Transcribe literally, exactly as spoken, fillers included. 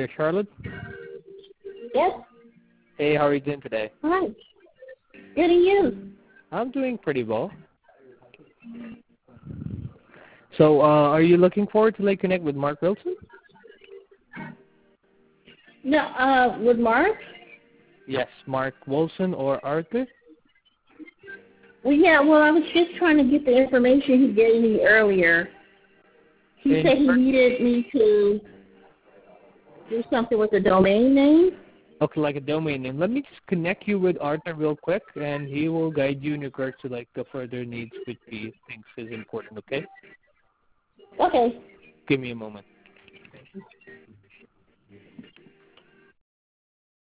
Hey, Charlotte. Yes. Hey, how are you doing today? Hi. Good to you. I'm doing pretty well. So, uh, are you looking forward to like connect with Mark Wilson? No, uh, with Mark? Yes, Mark Wilson or Arthur? Well, yeah, well, I was just trying to get the information he gave me earlier. He In said he short- needed me to do something with the domain name. Okay, like a domain name. Let me just connect you with Arthur real quick, and he will guide you in regards to like the further needs which he thinks is important. Okay? Okay. Give me a moment.